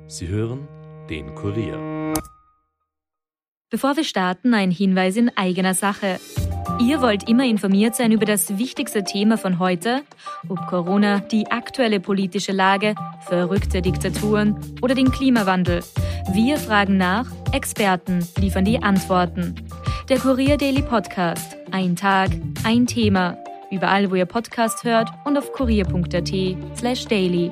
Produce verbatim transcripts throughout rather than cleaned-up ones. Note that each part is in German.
Sie hören den Kurier. Bevor wir starten, ein Hinweis in eigener Sache. Ihr wollt immer informiert sein über das wichtigste Thema von heute, ob Corona, die aktuelle politische Lage, verrückte Diktaturen oder den Klimawandel. Wir fragen nach, Experten liefern die Antworten. Der Kurier Daily Podcast. Ein Tag, ein Thema. Überall, wo ihr Podcast hört und auf kurier punkt at slash daily.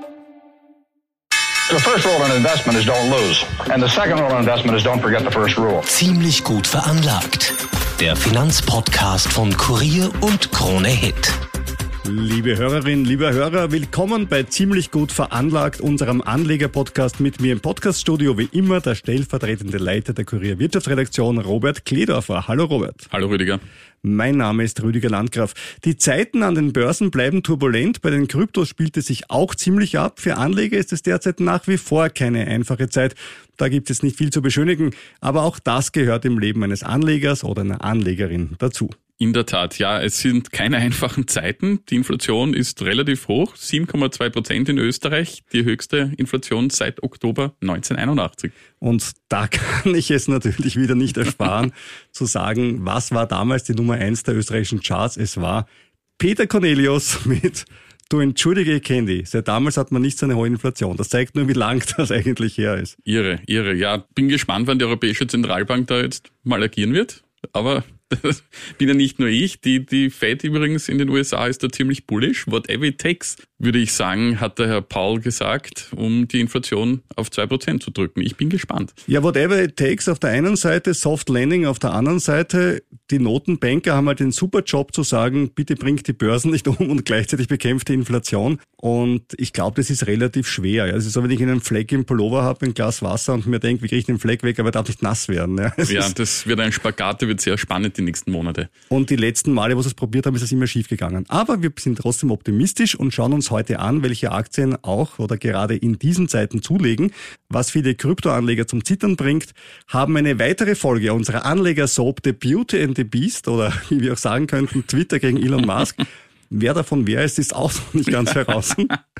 The first rule in investment is don't lose. And the second rule in investment is don't forget the first rule. Ziemlich gut veranlagt. Der Finanzpodcast von Kurier und Krone Hit. Liebe Hörerinnen, lieber Hörer, willkommen bei Ziemlich gut veranlagt, unserem Anleger-Podcast mit mir im Podcaststudio, wie immer der stellvertretende Leiter der Kurier Wirtschaftsredaktion, Robert Kledorfer. Hallo Robert. Hallo Rüdiger. Mein Name ist Rüdiger Landgraf. Die Zeiten an den Börsen bleiben turbulent. Bei den Kryptos spielt es sich auch ziemlich ab. Für Anleger ist es derzeit nach wie vor keine einfache Zeit. Da gibt es nicht viel zu beschönigen. Aber auch das gehört im Leben eines Anlegers oder einer Anlegerin dazu. In der Tat, ja, es sind keine einfachen Zeiten. Die Inflation ist relativ hoch, sieben Komma zwei Prozent in Österreich, die höchste Inflation seit Oktober neunzehnhunderteinundachtzig. Und da kann ich es natürlich wieder nicht ersparen, zu sagen, was war damals die Nummer eins der österreichischen Charts? Es war Peter Cornelius mit Du entschuldige, ich kenne dich. Seit damals hat man nicht so eine hohe Inflation. Das zeigt nur, wie lang das eigentlich her ist. Irre, irre. Ja, bin gespannt, wann die Europäische Zentralbank da jetzt mal agieren wird. Aber das bin ja nicht nur ich. Die, die Fed übrigens in den U S A ist da ziemlich bullish. Whatever it takes, würde ich sagen, hat der Herr Paul gesagt, um die Inflation auf zwei Prozent zu drücken. Ich bin gespannt. Ja, whatever it takes auf der einen Seite, Soft Landing auf der anderen Seite. Die Notenbanker haben halt den super Job zu sagen, bitte bringt die Börsen nicht um und gleichzeitig bekämpft die Inflation. Und ich glaube, das ist relativ schwer. Ja. Es ist so, wenn ich einen Fleck im Pullover habe, ein Glas Wasser und mir denke, wie kriege ich den Fleck weg, aber er darf nicht nass werden. Ja, ja das wird ein Spagat, der wird sehr spannend die nächsten Monate. Und die letzten Male, wo sie es probiert haben, ist es immer schief gegangen. Aber wir sind trotzdem optimistisch und schauen uns heute an, welche Aktien auch oder gerade in diesen Zeiten zulegen, was viele Kryptoanleger zum Zittern bringt, haben eine weitere Folge unserer Anleger-Soap The Beauty and the Beast oder wie wir auch sagen könnten, Twitter gegen Elon Musk. Wer davon wer ist, ist auch noch nicht ganz heraus.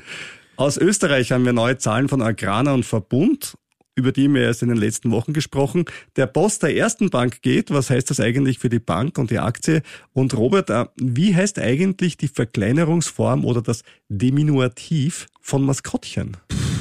Aus Österreich haben wir neue Zahlen von Agrana und Verbund, über die haben wir erst in den letzten Wochen gesprochen. Der Boss der ersten Bank geht. Was heißt das eigentlich für die Bank und die Aktie? Und Robert, wie heißt eigentlich die Verkleinerungsform oder das Diminutiv von Maskottchen?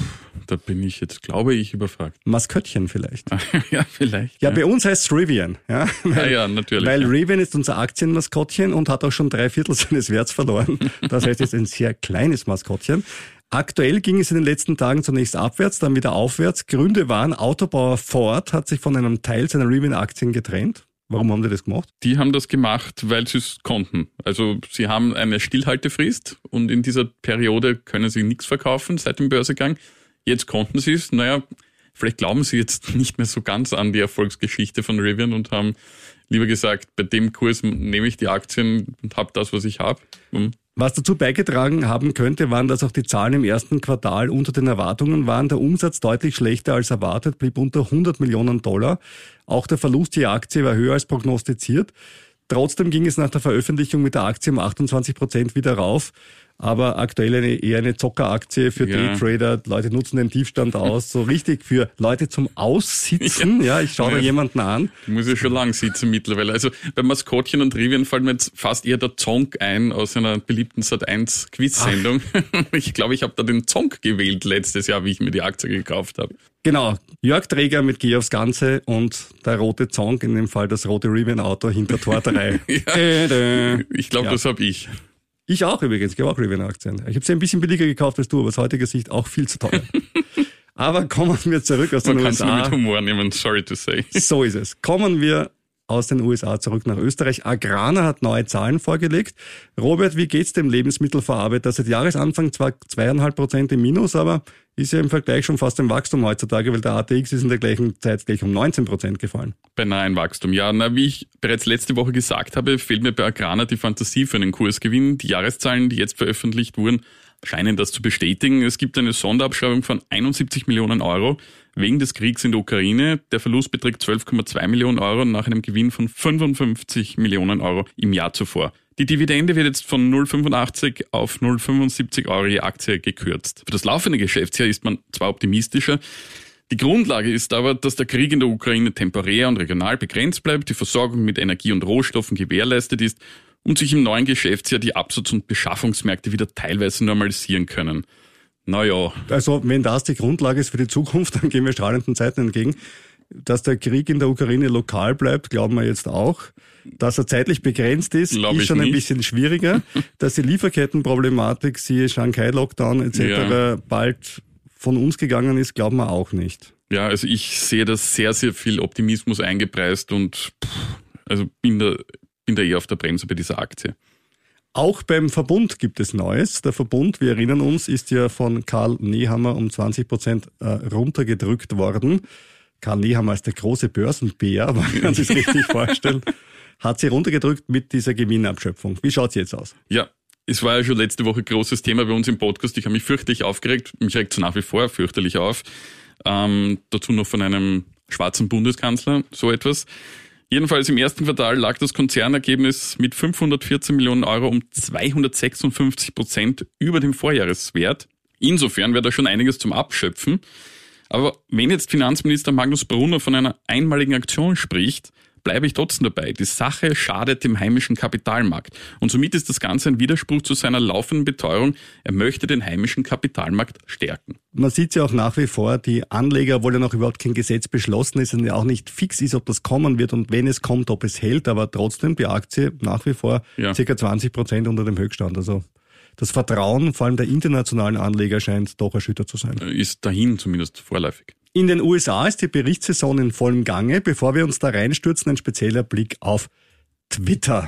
Da bin ich jetzt, glaube ich, überfragt. Maskottchen vielleicht. Ja, vielleicht. Ja, ja, bei uns heißt es Rivian. Ja, weil, ja, ja natürlich. Weil ja. Rivian ist unser Aktienmaskottchen und hat auch schon drei Viertel seines Werts verloren. Das heißt, es ist ein sehr kleines Maskottchen. Aktuell ging es in den letzten Tagen zunächst abwärts, dann wieder aufwärts. Gründe waren, Autobauer Ford hat sich von einem Teil seiner Rivian-Aktien getrennt. Warum haben die das gemacht? Die haben das gemacht, weil sie es konnten. Also sie haben eine Stillhaltefrist und in dieser Periode können sie nichts verkaufen seit dem Börsegang. Jetzt konnten sie es. Naja, vielleicht glauben sie jetzt nicht mehr so ganz an die Erfolgsgeschichte von Rivian und haben lieber gesagt, bei dem Kurs nehme ich die Aktien und habe das, was ich habe. Hm. Was dazu beigetragen haben könnte, waren, dass auch die Zahlen im ersten Quartal unter den Erwartungen waren. Der Umsatz deutlich schlechter als erwartet, blieb unter hundert Millionen Dollar. Auch der Verlust je Aktie war höher als prognostiziert. Trotzdem ging es nach der Veröffentlichung mit der Aktie um achtundzwanzig Prozent wieder rauf. Aber aktuell eine, eher eine Zockeraktie für ja. Daytrader. Leute nutzen den Tiefstand aus. So richtig für Leute zum Aussitzen. Ja, ja ich schaue ja. da jemanden an. Ich muss ja schon lang sitzen mittlerweile. Also bei Maskottchen und Rivian fällt mir jetzt fast eher der Zonk ein aus einer beliebten Sat eins Quiz-Sendung. Ach. Ich glaube, ich habe da den Zonk gewählt letztes Jahr, wie ich mir die Aktie gekauft habe. Genau. Jörg Träger mit Geh aufs Ganze und der rote Zonk, in dem Fall das rote Rivian-Auto hinter Tor drei. ja. Ich glaube, ja. das habe ich. Ich auch übrigens, ich habe auch Rivian-Aktien. Ich habe sie ein bisschen billiger gekauft als du, aber aus heutiger Sicht auch viel zu teuer. Aber kommen wir zurück aus den Man U S A. Man kann es mit Humor nehmen, sorry to say. So ist es. Kommen wir aus den U S A zurück nach Österreich. Agrana hat neue Zahlen vorgelegt. Robert, wie geht's dem Lebensmittelverarbeiter? Seit Jahresanfang zwar zweieinhalb Prozent im Minus, aber ist ja im Vergleich schon fast ein Wachstum heutzutage, weil der A T X ist in der gleichen Zeit gleich um neunzehn Prozent gefallen. Beinahe ein Wachstum. Ja, na, wie ich bereits letzte Woche gesagt habe, fehlt mir bei Agrana die Fantasie für einen Kursgewinn. Die Jahreszahlen, die jetzt veröffentlicht wurden, scheinen das zu bestätigen. Es gibt eine Sonderabschreibung von einundsiebzig Millionen Euro wegen des Kriegs in der Ukraine. Der Verlust beträgt zwölf Komma zwei Millionen Euro nach einem Gewinn von fünfundfünfzig Millionen Euro im Jahr zuvor. Die Dividende wird jetzt von null Komma fünfundachtzig auf null Komma fünfundsiebzig Euro je Aktie gekürzt. Für das laufende Geschäftsjahr ist man zwar optimistischer, die Grundlage ist aber, dass der Krieg in der Ukraine temporär und regional begrenzt bleibt, die Versorgung mit Energie und Rohstoffen gewährleistet ist und sich im neuen Geschäftsjahr die Absatz- und Beschaffungsmärkte wieder teilweise normalisieren können. Naja. Also wenn das die Grundlage ist für die Zukunft, dann gehen wir strahlenden Zeiten entgegen. Dass der Krieg in der Ukraine lokal bleibt, glauben wir jetzt auch. Dass er zeitlich begrenzt ist, Glaub ist schon nicht. ein bisschen schwieriger. Dass die Lieferkettenproblematik, siehe Shanghai-Lockdown et cetera, ja. bald von uns gegangen ist, glauben wir auch nicht. Ja, also ich sehe da sehr, sehr viel Optimismus eingepreist und pff, also bin da, bin da eher auf der Bremse bei dieser Aktie. Auch beim Verbund gibt es Neues. Der Verbund, wir erinnern uns, ist ja von Karl Nehammer um zwanzig Prozent äh, runtergedrückt worden. Karl Nehammer als der große Börsenbär, man kann sich richtig vorstellen, hat sie runtergedrückt mit dieser Gewinnabschöpfung. Wie schaut's jetzt aus? Ja, es war ja schon letzte Woche großes Thema bei uns im Podcast. Ich habe mich fürchterlich aufgeregt. Mich regt es nach wie vor fürchterlich auf. Ähm, dazu noch von einem schwarzen Bundeskanzler, so etwas. Jedenfalls im ersten Quartal lag das Konzernergebnis mit fünfhundertvierzehn Millionen Euro um zweihundertsechsundfünfzig Prozent über dem Vorjahreswert. Insofern wäre da schon einiges zum Abschöpfen. Aber wenn jetzt Finanzminister Magnus Brunner von einer einmaligen Aktion spricht, bleibe ich trotzdem dabei. Die Sache schadet dem heimischen Kapitalmarkt. Und somit ist das Ganze ein Widerspruch zu seiner laufenden Beteuerung. Er möchte den heimischen Kapitalmarkt stärken. Man sieht ja auch nach wie vor, die Anleger, obwohl ja noch überhaupt kein Gesetz beschlossen ist und ja auch nicht fix ist, ob das kommen wird und wenn es kommt, ob es hält. Aber trotzdem die Aktie nach wie vor ja. ca. zwanzig Prozent unter dem Höchststand. Also das Vertrauen, vor allem der internationalen Anleger, scheint doch erschüttert zu sein. Ist dahin zumindest vorläufig. In den U S A ist die Berichtssaison in vollem Gange. Bevor wir uns da reinstürzen, ein spezieller Blick auf Twitter.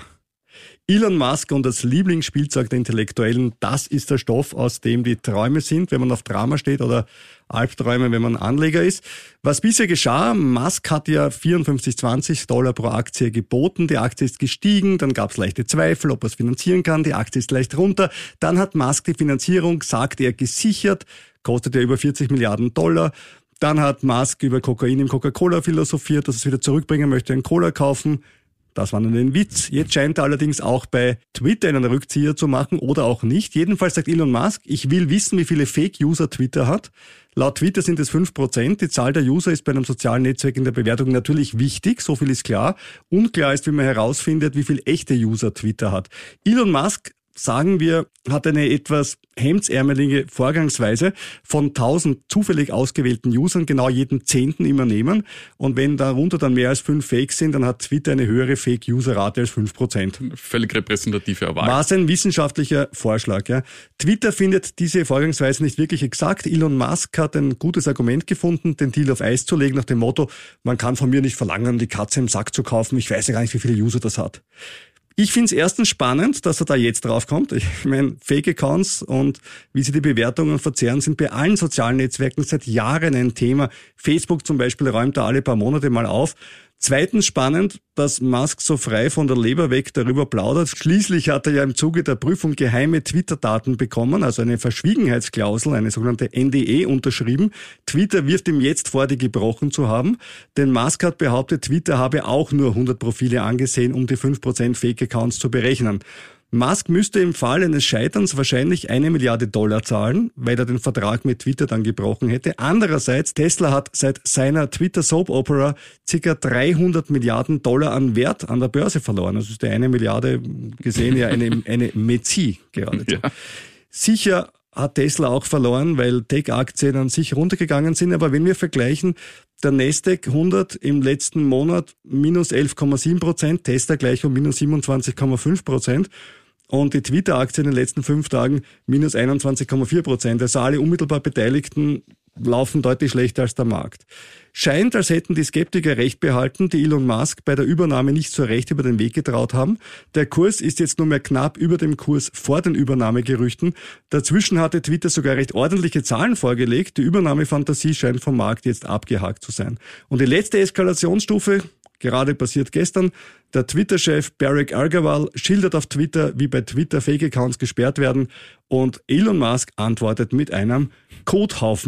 Elon Musk und das Lieblingsspielzeug der Intellektuellen, das ist der Stoff, aus dem die Träume sind, wenn man auf Drama steht, oder Albträume, wenn man Anleger ist. Was bisher geschah, Musk hat ja vierundfünfzig zwanzig Dollar pro Aktie geboten, die Aktie ist gestiegen, dann gab es leichte Zweifel, ob er es finanzieren kann, die Aktie ist leicht runter, dann hat Musk die Finanzierung, sagt er, gesichert, kostet ja über vierzig Milliarden Dollar. Dann hat Musk über Kokain im Coca-Cola philosophiert, dass er es wieder zurückbringen möchte, einen Cola kaufen. Das war nur ein Witz. Jetzt scheint er allerdings auch bei Twitter einen Rückzieher zu machen oder auch nicht. Jedenfalls sagt Elon Musk, ich will wissen, wie viele Fake-User Twitter hat. Laut Twitter sind es fünf Prozent. Die Zahl der User ist bei einem sozialen Netzwerk in der Bewertung natürlich wichtig, so viel ist klar. Unklar ist, wie man herausfindet, wie viel echte User Twitter hat. Elon Musk, sagen wir, hat eine etwas hemdsärmelige Vorgangsweise, von tausend zufällig ausgewählten Usern genau jeden Zehnten immer nehmen. Und wenn darunter dann mehr als fünf Fakes sind, dann hat Twitter eine höhere Fake-User-Rate als fünf Prozent. Völlig repräsentative Wahl. War es ein wissenschaftlicher Vorschlag. Ja. Twitter findet diese Vorgangsweise nicht wirklich exakt. Elon Musk hat ein gutes Argument gefunden, den Deal auf Eis zu legen, nach dem Motto, man kann von mir nicht verlangen, die Katze im Sack zu kaufen. Ich weiß ja gar nicht, wie viele User das hat. Ich finde es erstens spannend, dass er da jetzt draufkommt. Ich meine, Fake-Accounts und wie sie die Bewertungen verzehren, sind bei allen sozialen Netzwerken seit Jahren ein Thema. Facebook zum Beispiel räumt da alle paar Monate mal auf. Zweitens spannend, dass Musk so frei von der Leber weg darüber plaudert. Schließlich hat er ja im Zuge der Prüfung geheime Twitter-Daten bekommen, also eine Verschwiegenheitsklausel, eine sogenannte N D E unterschrieben. Twitter wirft ihm jetzt vor, die gebrochen zu haben. Denn Musk hat behauptet, Twitter habe auch nur hundert Profile angesehen, um die fünf Prozent Fake-Accounts zu berechnen. Musk müsste im Fall eines Scheiterns wahrscheinlich eine Milliarde Dollar zahlen, weil er den Vertrag mit Twitter dann gebrochen hätte. Andererseits, Tesla hat seit seiner Twitter-Soap-Opera ca. dreihundert Milliarden Dollar an Wert an der Börse verloren. Also ist die eine Milliarde gesehen ja eine, eine Metzie geradezu. Ja. Sicher hat Tesla auch verloren, weil Tech-Aktien an sich runtergegangen sind. Aber wenn wir vergleichen, der Nasdaq hundert im letzten Monat minus elf Komma sieben Prozent, Tesla gleich um minus siebenundzwanzig Komma fünf Prozent und die Twitter-Aktie in den letzten fünf Tagen minus einundzwanzig Komma vier Prozent. Also alle unmittelbar Beteiligten laufen deutlich schlechter als der Markt. Scheint, als hätten die Skeptiker recht behalten, die Elon Musk bei der Übernahme nicht so recht über den Weg getraut haben. Der Kurs ist jetzt nur mehr knapp über dem Kurs vor den Übernahmegerüchten. Dazwischen hatte Twitter sogar recht ordentliche Zahlen vorgelegt. Die Übernahmefantasie scheint vom Markt jetzt abgehakt zu sein. Und die letzte Eskalationsstufe, gerade passiert gestern, der Twitter-Chef Barack Agarwal schildert auf Twitter, wie bei Twitter Fake-Accounts gesperrt werden und Elon Musk antwortet mit einem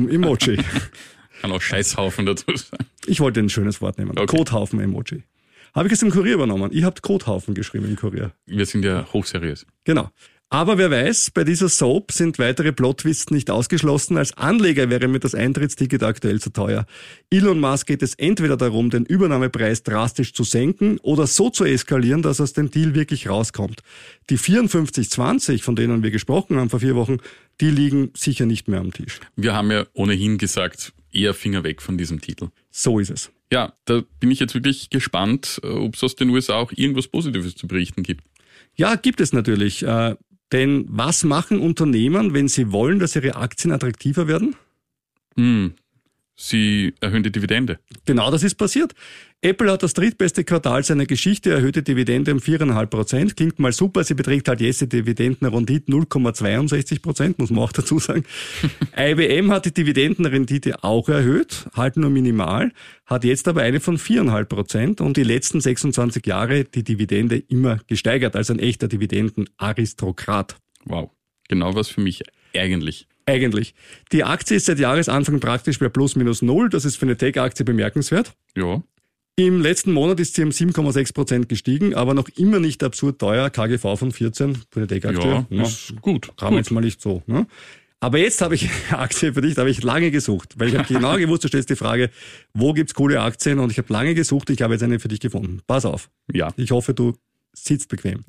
Kothaufen-Emoji. Kann auch Scheißhaufen dazu sein. Ich wollte ein schönes Wort nehmen. Okay. Kothaufen-Emoji. Habe ich es im Kurier übernommen. Ihr habt Kothaufen geschrieben im Kurier. Wir sind ja hochseriös. Genau. Aber wer weiß, bei dieser Soap sind weitere Plot-Twists nicht ausgeschlossen. Als Anleger wäre mir das Eintrittsticket aktuell zu teuer. Elon Musk geht es entweder darum, den Übernahmepreis drastisch zu senken oder so zu eskalieren, dass aus dem Deal wirklich rauskommt. Die vierundfünfzig zwanzig, von denen wir gesprochen haben vor vier Wochen, die liegen sicher nicht mehr am Tisch. Wir haben ja ohnehin gesagt, eher Finger weg von diesem Titel. So ist es. Ja, da bin ich jetzt wirklich gespannt, ob es aus den U S A auch irgendwas Positives zu berichten gibt. Ja, gibt es natürlich. Äh, Denn was machen Unternehmen, wenn sie wollen, dass ihre Aktien attraktiver werden? Hm, sie erhöhen die Dividende. Genau das ist passiert. Apple hat das drittbeste Quartal seiner Geschichte, erhöhte Dividende um vier Komma fünf Prozent. Klingt mal super, sie beträgt halt jetzt die Dividendenrendite null Komma zweiundsechzig Prozent, muss man auch dazu sagen. I B M hat die Dividendenrendite auch erhöht, halt nur minimal, hat jetzt aber eine von vier Komma fünf Prozent und die letzten sechsundzwanzig Jahre die Dividende immer gesteigert, also ein echter Dividendenaristokrat. Wow, genau was für mich eigentlich. Eigentlich. Die Aktie ist seit Jahresanfang praktisch bei plus minus null, das ist für eine Tech-Aktie bemerkenswert. Ja. Im letzten Monat ist sie um sieben Komma sechs Prozent gestiegen, aber noch immer nicht absurd teuer. K G V von vierzehn für eine Tech-Aktie. Ja, ja, ist gut. Kann man jetzt mal nicht so. Ne? Aber jetzt habe ich eine Aktie für dich, da habe ich lange gesucht, weil ich habe genau gewusst, du stellst die Frage, wo gibt's coole Aktien? Und ich habe lange gesucht, ich habe jetzt eine für dich gefunden. Pass auf. Ja. Ich hoffe, du sitzt bequem.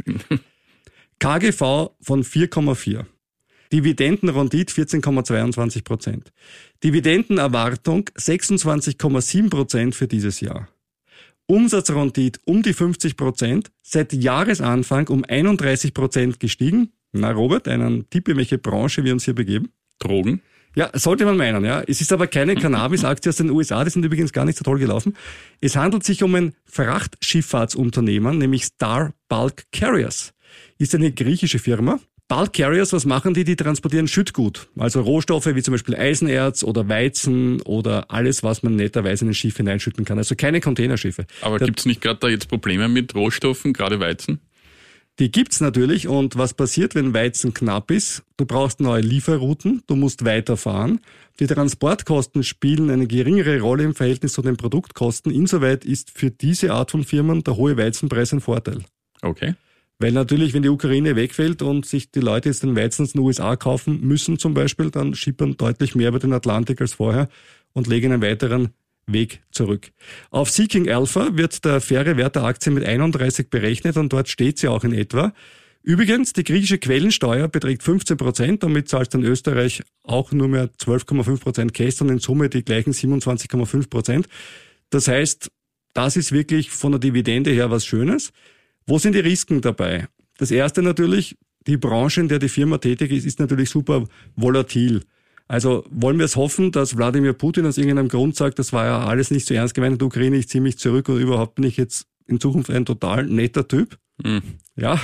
K G V von vier Komma vier. Dividendenrendite vierzehn Komma zweiundzwanzig Prozent. Dividendenerwartung sechsundzwanzig Komma sieben Prozent für dieses Jahr. Umsatzrendite um die fünfzig Prozent, seit Jahresanfang um einunddreißig Prozent gestiegen. Na Robert, einen Tipp, in welche Branche wir uns hier begeben? Drogen? Ja, sollte man meinen, ja. Es ist aber keine Cannabis-Aktie aus den U S A, die sind übrigens gar nicht so toll gelaufen. Es handelt sich um ein Frachtschifffahrtsunternehmen, nämlich Star Bulk Carriers. Ist eine griechische Firma. Bulk Carriers, was machen die? Die transportieren Schüttgut, also Rohstoffe wie zum Beispiel Eisenerz oder Weizen oder alles, was man netterweise in ein Schiff hineinschütten kann. Also keine Containerschiffe. Aber gibt's nicht gerade da jetzt Probleme mit Rohstoffen, gerade Weizen? Die gibt's natürlich, und was passiert, wenn Weizen knapp ist? Du brauchst neue Lieferrouten, du musst weiterfahren. Die Transportkosten spielen eine geringere Rolle im Verhältnis zu den Produktkosten. Insoweit ist für diese Art von Firmen der hohe Weizenpreis ein Vorteil. Okay. Weil natürlich, wenn die Ukraine wegfällt und sich die Leute jetzt den Weizen aus den U S A kaufen müssen zum Beispiel, dann schippern deutlich mehr über den Atlantik als vorher und legen einen weiteren Weg zurück. Auf Seeking Alpha wird der faire Wert der Aktie mit einunddreißig berechnet und dort steht sie auch in etwa. Übrigens, die griechische Quellensteuer beträgt fünfzehn Prozent, damit zahlt dann Österreich auch nur mehr zwölf Komma fünf Prozent Cash und in Summe die gleichen siebenundzwanzig Komma fünf Prozent. Das heißt, das ist wirklich von der Dividende her was Schönes. Wo sind die Risiken dabei? Das erste natürlich, die Branche, in der die Firma tätig ist, ist natürlich super volatil. Also wollen wir es hoffen, dass Wladimir Putin aus irgendeinem Grund sagt, das war ja alles nicht so ernst gemeint in der Ukraine, ich ziehe mich zurück und überhaupt bin ich jetzt in Zukunft ein total netter Typ. Mhm. Ja.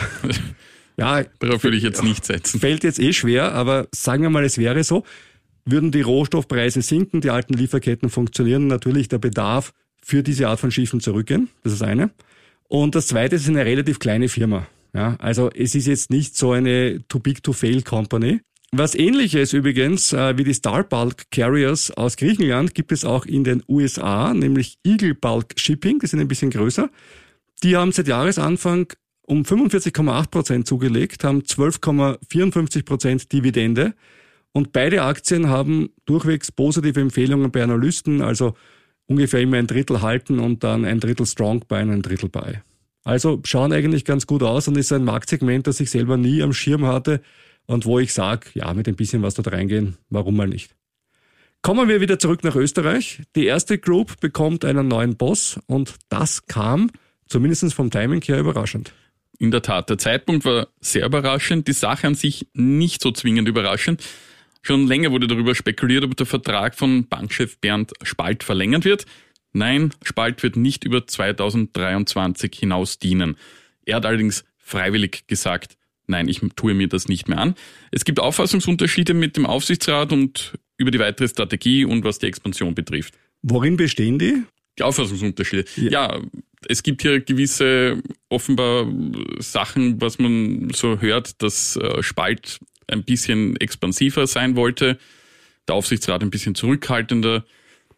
Ja. Darauf würde ich jetzt nicht setzen. Fällt jetzt eh schwer, aber sagen wir mal, es wäre so, würden die Rohstoffpreise sinken, die alten Lieferketten funktionieren, natürlich der Bedarf für diese Art von Schiffen zurückgehen. Das ist das eine. Und das zweite ist eine relativ kleine Firma. Ja, also es ist jetzt nicht so eine Too-Big-to-Fail-Company. Was Ähnliches übrigens äh, wie die Star Bulk Carriers aus Griechenland gibt es auch in den U S A, nämlich Eagle Bulk Shipping, die sind ein bisschen größer. Die haben seit Jahresanfang um fünfundvierzig Komma acht Prozent zugelegt, haben zwölf Komma vierundfünfzig Prozent Dividende und beide Aktien haben durchwegs positive Empfehlungen bei Analysten, also ungefähr immer ein Drittel halten und dann ein Drittel Strong Buy und ein Drittel Buy. Also schauen eigentlich ganz gut aus und ist ein Marktsegment, das ich selber nie am Schirm hatte und wo ich sage, ja, mit ein bisschen was dort reingehen, warum mal nicht. Kommen wir wieder zurück nach Österreich. Die erste Group bekommt einen neuen Boss und das kam, zumindest vom Timing her, überraschend. In der Tat, der Zeitpunkt war sehr überraschend, die Sache an sich nicht so zwingend überraschend. Schon länger wurde darüber spekuliert, ob der Vertrag von Bankchef Bernd Spalt verlängert wird. Nein, Spalt wird nicht über zweitausenddreiundzwanzig hinaus dienen. Er hat allerdings freiwillig gesagt, nein, ich tue mir das nicht mehr an. Es gibt Auffassungsunterschiede mit dem Aufsichtsrat und über die weitere Strategie und was die Expansion betrifft. Worin bestehen die? Die Auffassungsunterschiede. Ja. ja, es gibt hier gewisse offenbar Sachen, was man so hört, dass Spalt ein bisschen expansiver sein wollte, der Aufsichtsrat ein bisschen zurückhaltender.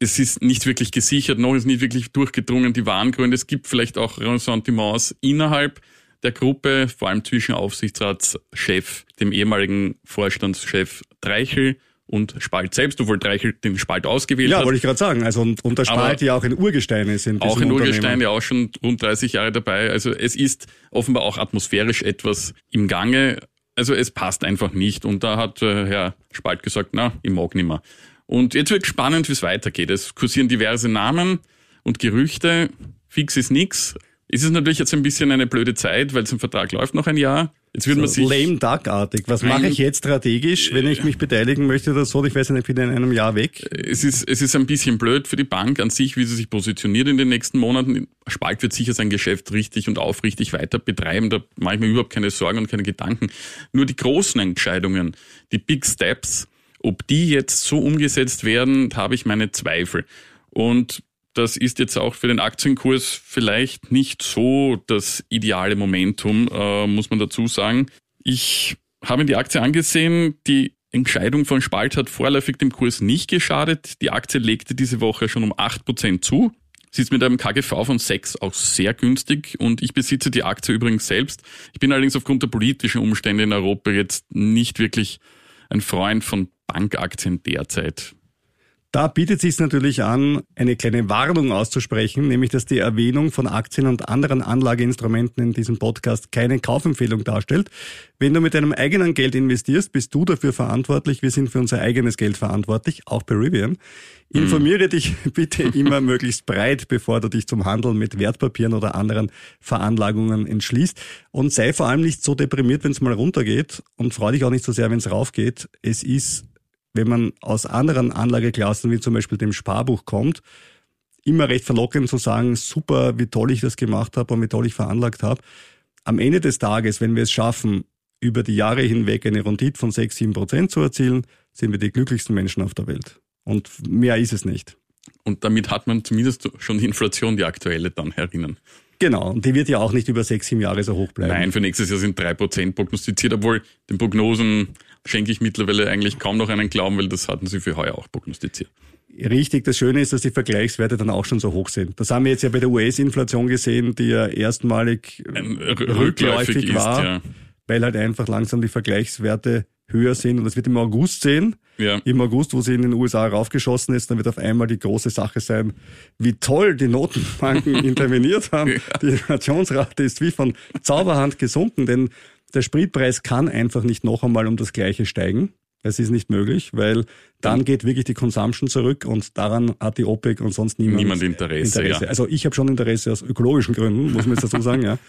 es ist nicht wirklich gesichert, noch ist nicht wirklich durchgedrungen, die Warngründe. Es gibt vielleicht auch Ressentiments innerhalb der Gruppe, vor allem zwischen Aufsichtsratschef, dem ehemaligen Vorstandschef Treichel und Spalt selbst, obwohl Treichel den Spalt ausgewählt ja, hat. Ja, wollte ich gerade sagen. Also und, und der Spalt ja auch ein Urgestein ist in diesem Auch ein Urgestein, ja auch schon rund dreißig Jahre dabei. Also es ist offenbar auch atmosphärisch etwas im Gange. Also es passt einfach nicht. Und da hat äh, Herr Spalt gesagt, na, ich mag nicht mehr. Und jetzt wird spannend, wie es weitergeht. Es kursieren diverse Namen und Gerüchte. Fix ist nix. Es ist natürlich jetzt ein bisschen eine blöde Zeit, weil sein Vertrag läuft noch ein Jahr. Jetzt würde so man sich lame duck-artig. Was mache ich jetzt strategisch, wenn ich mich beteiligen möchte oder so? Ich weiß nicht, ich bin in einem Jahr weg. Es ist, es ist ein bisschen blöd für die Bank an sich, wie sie sich positioniert in den nächsten Monaten. Spalt wird sicher sein Geschäft richtig und aufrichtig weiter betreiben. Da mache ich mir überhaupt keine Sorgen und keine Gedanken. Nur die großen Entscheidungen, die Big Steps, ob die jetzt so umgesetzt werden, da habe ich meine Zweifel. Und das ist jetzt auch für den Aktienkurs vielleicht nicht so das ideale Momentum, äh, muss man dazu sagen. Ich habe mir die Aktie angesehen. Die Entscheidung von Spalt hat vorläufig dem Kurs nicht geschadet. Die Aktie legte diese Woche schon um acht Prozent zu. Sie ist mit einem K G V von sechs auch sehr günstig und ich besitze die Aktie übrigens selbst. Ich bin allerdings aufgrund der politischen Umstände in Europa jetzt nicht wirklich ein Freund von Bankaktien derzeit. Da bietet es sich natürlich an, eine kleine Warnung auszusprechen, nämlich dass die Erwähnung von Aktien und anderen Anlageinstrumenten in diesem Podcast keine Kaufempfehlung darstellt. Wenn du mit deinem eigenen Geld investierst, bist du dafür verantwortlich. Wir sind für unser eigenes Geld verantwortlich, auch bei Rivian. Informiere dich bitte immer möglichst breit, bevor du dich zum Handeln mit Wertpapieren oder anderen Veranlagungen entschließt. Und sei vor allem nicht so deprimiert, wenn es mal runtergeht und freu dich auch nicht so sehr, wenn es raufgeht. Es ist, wenn man aus anderen Anlageklassen wie zum Beispiel dem Sparbuch kommt, immer recht verlockend zu sagen, super, wie toll ich das gemacht habe und wie toll ich veranlagt habe. Am Ende des Tages, wenn wir es schaffen, über die Jahre hinweg eine Rendite von sechs, sieben Prozent zu erzielen, sind wir die glücklichsten Menschen auf der Welt. Und mehr ist es nicht. Und damit hat man zumindest schon die Inflation, die aktuelle, dann herinnen. Genau, und die wird ja auch nicht über sechs, sieben Jahre so hoch bleiben. Nein, für nächstes Jahr sind drei Prozent prognostiziert, obwohl den Prognosen schenke ich mittlerweile eigentlich kaum noch einen Glauben, weil das hatten sie für heuer auch prognostiziert. Richtig, das Schöne ist, dass die Vergleichswerte dann auch schon so hoch sind. Das haben wir jetzt ja bei der U S-Inflation gesehen, die ja erstmalig Ein, rückläufig ist, war, ja. Weil halt einfach langsam die Vergleichswerte höher sind. Und das wird im August sehen. Ja. Im August, wo sie in den U S A raufgeschossen ist, dann wird auf einmal die große Sache sein, wie toll die Notenbanken interveniert haben. Ja. Die Inflationsrate ist wie von Zauberhand gesunken, denn der Spritpreis kann einfach nicht noch einmal um das Gleiche steigen. Es ist nicht möglich, weil dann geht wirklich die Consumption zurück und daran hat die OPEC und sonst niemand, niemand Interesse. Interesse. Ja. Also ich habe schon Interesse aus ökologischen Gründen, muss man jetzt dazu sagen, ja.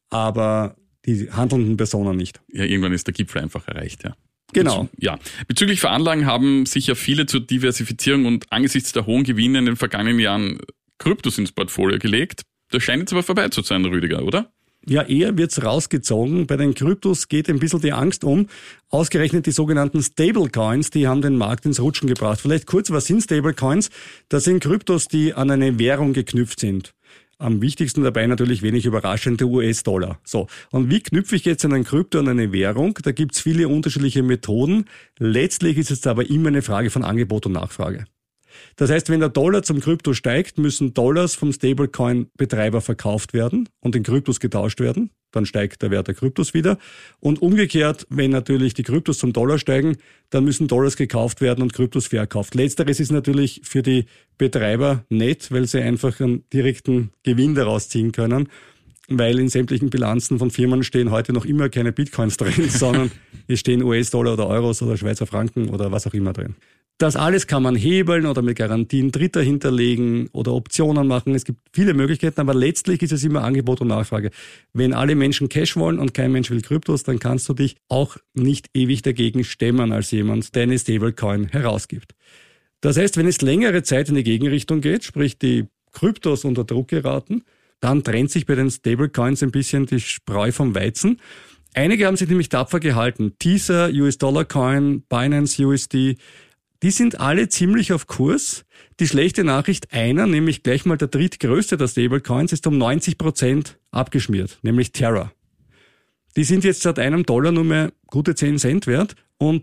Aber die handelnden Personen nicht. Ja, irgendwann ist der Gipfel einfach erreicht, ja. Genau. Ja. Bezüglich Veranlagen haben sich ja viele zur Diversifizierung und angesichts der hohen Gewinne in den vergangenen Jahren Kryptos ins Portfolio gelegt. Das scheint jetzt aber vorbei zu sein, Rüdiger, oder? Ja, eher wird's rausgezogen. Bei den Kryptos geht ein bisschen die Angst um. Ausgerechnet die sogenannten Stablecoins, die haben den Markt ins Rutschen gebracht. Vielleicht kurz, was sind Stablecoins? Das sind Kryptos, die an eine Währung geknüpft sind. Am wichtigsten dabei natürlich wenig überraschend der U S-Dollar. So, und wie knüpfe ich jetzt einen Krypto an eine Währung? Da gibt's viele unterschiedliche Methoden. Letztlich ist es aber immer eine Frage von Angebot und Nachfrage. Das heißt, wenn der Dollar zum Krypto steigt, müssen Dollars vom Stablecoin-Betreiber verkauft werden und in Kryptos getauscht werden. Dann steigt der Wert der Kryptos wieder. Und umgekehrt, wenn natürlich die Kryptos zum Dollar steigen, dann müssen Dollars gekauft werden und Kryptos verkauft. Letzteres ist natürlich für die Betreiber nett, weil sie einfach einen direkten Gewinn daraus ziehen können, weil in sämtlichen Bilanzen von Firmen stehen heute noch immer keine Bitcoins drin, sondern es stehen U S-Dollar oder Euros oder Schweizer Franken oder was auch immer drin. Das alles kann man hebeln oder mit Garantien Dritter hinterlegen oder Optionen machen. Es gibt viele Möglichkeiten, aber letztlich ist es immer Angebot und Nachfrage. Wenn alle Menschen Cash wollen und kein Mensch will Kryptos, dann kannst du dich auch nicht ewig dagegen stemmen als jemand, der eine Stablecoin herausgibt. Das heißt, wenn es längere Zeit in die Gegenrichtung geht, sprich die Kryptos unter Druck geraten, dann trennt sich bei den Stablecoins ein bisschen die Spreu vom Weizen. Einige haben sich nämlich tapfer gehalten. Tether, U S-Dollar Coin, Binance U S D, die sind alle ziemlich auf Kurs. Die schlechte Nachricht, einer, nämlich gleich mal der drittgrößte der Stablecoins, ist um neunzig Prozent abgeschmiert, nämlich Terra. Die sind jetzt seit einem Dollar nur mehr gute zehn Cent wert und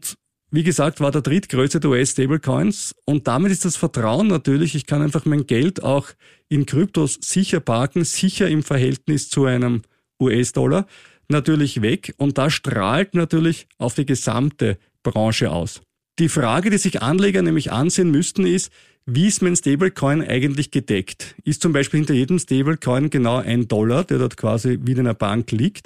wie gesagt, war der drittgrößte der U S-Stablecoins und damit ist das Vertrauen natürlich, ich kann einfach mein Geld auch in Kryptos sicher parken, sicher im Verhältnis zu einem U S-Dollar, natürlich weg und das strahlt natürlich auf die gesamte Branche aus. Die Frage, die sich Anleger nämlich ansehen müssten, ist, wie ist mein Stablecoin eigentlich gedeckt? Ist zum Beispiel hinter jedem Stablecoin genau ein Dollar, der dort quasi wie in einer Bank liegt?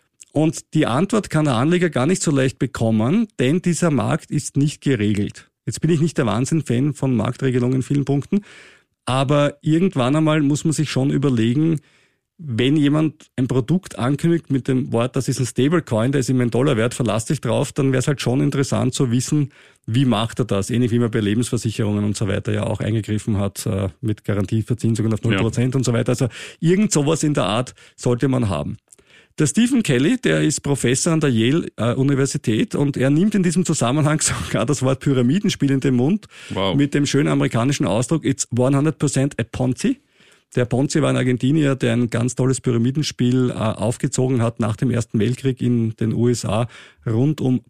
Und die Antwort kann der Anleger gar nicht so leicht bekommen, denn dieser Markt ist nicht geregelt. Jetzt bin ich nicht der Wahnsinn-Fan von Marktregelungen in vielen Punkten, aber irgendwann einmal muss man sich schon überlegen, wenn jemand ein Produkt ankündigt mit dem Wort, das ist ein Stablecoin, der ist ihm ein Dollar wert, verlass dich drauf, dann wäre es halt schon interessant zu wissen, wie macht er das? Ähnlich wie man bei Lebensversicherungen und so weiter ja auch eingegriffen hat, äh, mit Garantieverzinsungen auf null Prozent ja. und so weiter. Also irgend sowas in der Art sollte man haben. Der Stephen Kelly, der ist Professor an der Yale-Universität und er nimmt in diesem Zusammenhang sogar das Wort Pyramidenspiel in den Mund wow. mit dem schönen amerikanischen Ausdruck, it's hundert percent a Ponzi. Der Ponzi war ein Argentinier, der ein ganz tolles Pyramidenspiel äh, aufgezogen hat nach dem Ersten Weltkrieg in den U S A rund um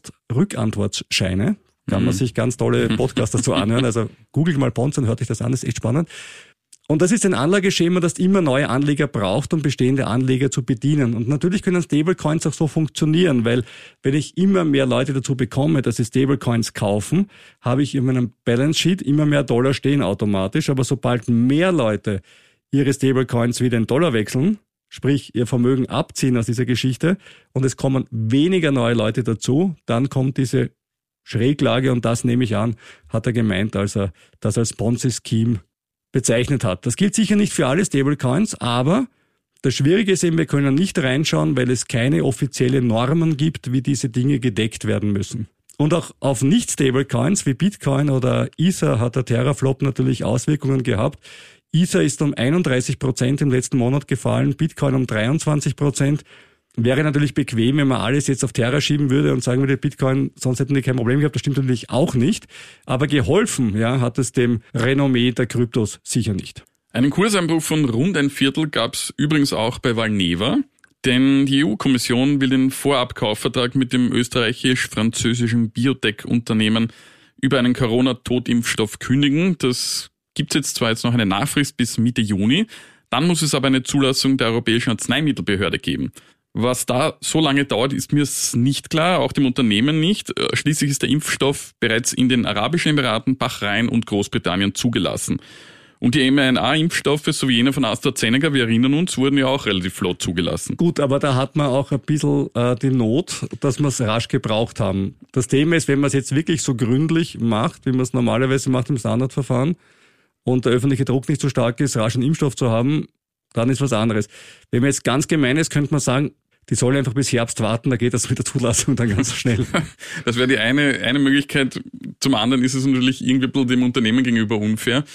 Post-Rückantwortscheine. Kann mhm. man sich ganz tolle Podcasts dazu anhören. Also googelt mal Ponzi und hört euch das an, das ist echt spannend. Und das ist ein Anlageschema, das immer neue Anleger braucht, um bestehende Anleger zu bedienen. Und natürlich können Stablecoins auch so funktionieren, weil wenn ich immer mehr Leute dazu bekomme, dass sie Stablecoins kaufen, habe ich in meinem Balance Sheet immer mehr Dollar stehen automatisch. Aber sobald mehr Leute ihre Stablecoins wieder in Dollar wechseln, sprich ihr Vermögen abziehen aus dieser Geschichte und es kommen weniger neue Leute dazu, dann kommt diese Schräglage und das nehme ich an, hat er gemeint, als er das als Ponzi-Scheme bezeichnet hat. Das gilt sicher nicht für alle Stablecoins, aber das Schwierige ist eben, wir können nicht reinschauen, weil es keine offizielle Normen gibt, wie diese Dinge gedeckt werden müssen. Und auch auf Nicht-Stablecoins wie Bitcoin oder Ether hat der Teraflop natürlich Auswirkungen gehabt. Ether ist um einunddreißig Prozent im letzten Monat gefallen, Bitcoin um dreiundzwanzig Prozent. Wäre natürlich bequem, wenn man alles jetzt auf Terra schieben würde und sagen würde, Bitcoin, sonst hätten die kein Problem gehabt. Das stimmt natürlich auch nicht. Aber geholfen, ja, hat es dem Renommee der Kryptos sicher nicht. Einen Kurseinbruch von rund ein Viertel gab es übrigens auch bei Valneva. Denn die E U-Kommission will den Vorabkaufvertrag mit dem österreichisch-französischen Biotech-Unternehmen über einen Corona-Totimpfstoff kündigen. Das gibt jetzt zwar jetzt noch eine Nachfrist bis Mitte Juni. Dann muss es aber eine Zulassung der Europäischen Arzneimittelbehörde geben. Was da so lange dauert, ist mir nicht klar, auch dem Unternehmen nicht. Schließlich ist der Impfstoff bereits in den Arabischen Emiraten, Bahrain und Großbritannien zugelassen. Und die mRNA-Impfstoffe sowie jener von AstraZeneca, wir erinnern uns, wurden ja auch relativ flott zugelassen. Gut, aber da hat man auch ein bisschen äh, die Not, dass wir es rasch gebraucht haben. Das Thema ist, wenn man es jetzt wirklich so gründlich macht, wie man es normalerweise macht im Standardverfahren und der öffentliche Druck nicht so stark ist, rasch einen Impfstoff zu haben, dann ist was anderes. Wenn man jetzt ganz gemein ist, könnte man sagen, die sollen einfach bis Herbst warten, da geht das mit der Zulassung dann ganz schnell. Das wäre die eine eine Möglichkeit. Zum anderen ist es natürlich irgendwie ein bisschen dem Unternehmen gegenüber unfair.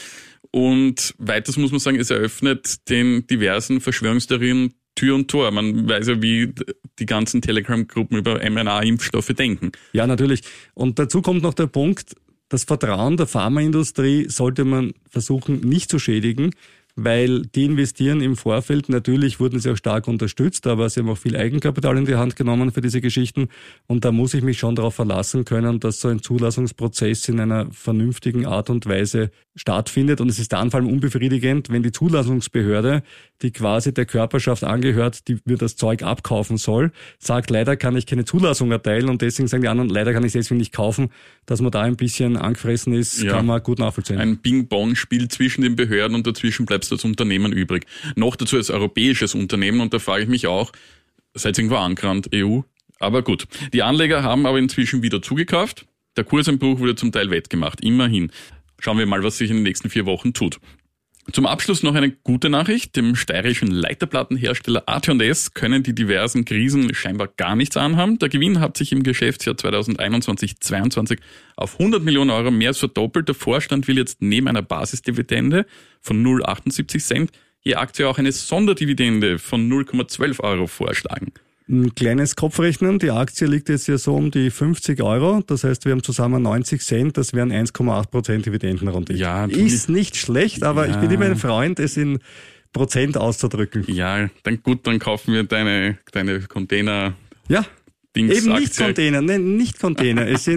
Und weiters muss man sagen, es eröffnet den diversen Verschwörungstheorien Tür und Tor. Man weiß ja, wie die ganzen Telegram-Gruppen über mRNA-Impfstoffe denken. Ja, natürlich. Und dazu kommt noch der Punkt, das Vertrauen der Pharmaindustrie sollte man versuchen nicht zu schädigen, weil die investieren im Vorfeld, natürlich wurden sie auch stark unterstützt, aber sie haben auch viel Eigenkapital in die Hand genommen für diese Geschichten und da muss ich mich schon darauf verlassen können, dass so ein Zulassungsprozess in einer vernünftigen Art und Weise stattfindet und es ist dann vor allem unbefriedigend, wenn die Zulassungsbehörde, die quasi der Körperschaft angehört, die mir das Zeug abkaufen soll, sagt, leider kann ich keine Zulassung erteilen und deswegen sagen die anderen, leider kann ich es deswegen nicht kaufen, dass man da ein bisschen angefressen ist, ja, kann man gut nachvollziehen. Ein Ping-Pong-Spiel zwischen den Behörden und dazwischen bleibst du als Unternehmen übrig. Noch dazu als europäisches Unternehmen und da frage ich mich auch, seid ihr irgendwo angerannt, E U? Aber gut, die Anleger haben aber inzwischen wieder zugekauft. Der Kurseinbruch wurde zum Teil wettgemacht, immerhin. Schauen wir mal, was sich in den nächsten vier Wochen tut. Zum Abschluss noch eine gute Nachricht. Dem steirischen Leiterplattenhersteller A T und S können die diversen Krisen scheinbar gar nichts anhaben. Der Gewinn hat sich im Geschäftsjahr zweitausendeinundzwanzig zweiundzwanzig auf hundert Millionen Euro mehr als verdoppelt. Der Vorstand will jetzt neben einer Basisdividende von null Komma achtundsiebzig Cent je Aktie auch eine Sonderdividende von null Komma zwölf Euro vorschlagen. Ein kleines Kopfrechnen, die Aktie liegt jetzt ja so um die fünfzig Euro, das heißt wir haben zusammen neunzig Cent, das wären eins Komma acht Prozent Dividendenrunde. Ja, ist nicht schlecht, aber ja. Ich bin immer ein Freund, es in Prozent auszudrücken. Ja, dann gut, dann kaufen wir deine, deine Container. Ja, Dings eben nicht Container, nein, nicht Container, es sind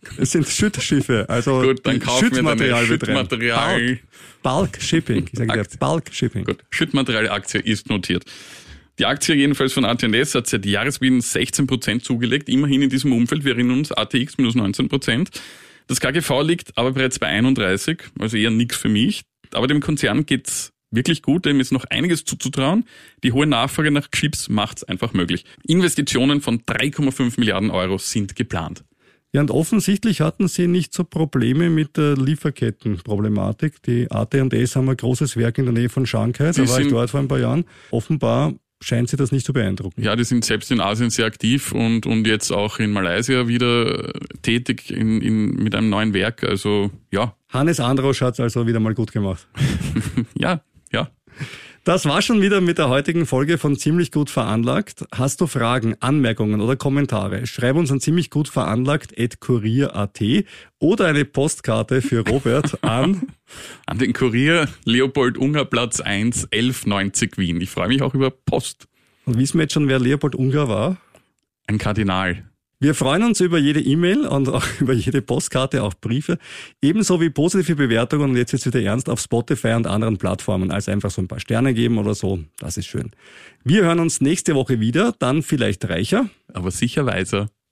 Es sind Schüttschiffe, also Gut, dann kaufen wir Schüttmaterial eine wird drin. Schüttmaterial. Bulk, Bulk Shipping, ich sage dir, Aktie. Bulk Shipping. Gut, Schüttmaterial-Aktie ist notiert. Die Aktie jedenfalls von A T und S hat seit Jahresbeginn sechzehn Prozent zugelegt, immerhin in diesem Umfeld. Wir erinnern uns, A T X minus neunzehn Prozent. Das K G V liegt aber bereits bei einunddreißig, also eher nichts für mich. Aber dem Konzern geht's wirklich gut, dem ist noch einiges zuzutrauen. Die hohe Nachfrage nach Chips macht's einfach möglich. Investitionen von drei Komma fünf Milliarden Euro sind geplant. Ja, und offensichtlich hatten sie nicht so Probleme mit der Lieferkettenproblematik. Die A T und S haben ein großes Werk in der Nähe von Shanghai, da Die war ich sind- dort vor ein paar Jahren. Offenbar scheint sie das nicht zu beeindrucken. Ja, die sind selbst in Asien sehr aktiv und, und jetzt auch in Malaysia wieder tätig in, in, mit einem neuen Werk. Also ja, Hannes Androsch hat's also wieder mal gut gemacht. ja, ja. Das war schon wieder mit der heutigen Folge von Ziemlich gut veranlagt. Hast du Fragen, Anmerkungen oder Kommentare? Schreib uns an ziemlich gut veranlagt at kurier punkt at oder eine Postkarte für Robert an. An den Kurier Leopold Unger Platz eins, elf neunzig Wien. Ich freue mich auch über Post. Und wissen wir jetzt schon, wer Leopold Unger war? Ein Kardinal. Wir freuen uns über jede E-Mail und auch über jede Postkarte, auch Briefe. Ebenso wie positive Bewertungen, und jetzt wird's wieder ernst, auf Spotify und anderen Plattformen. Also einfach so ein paar Sterne geben oder so. Das ist schön. Wir hören uns nächste Woche wieder, dann vielleicht reicher. Aber sicher weiser.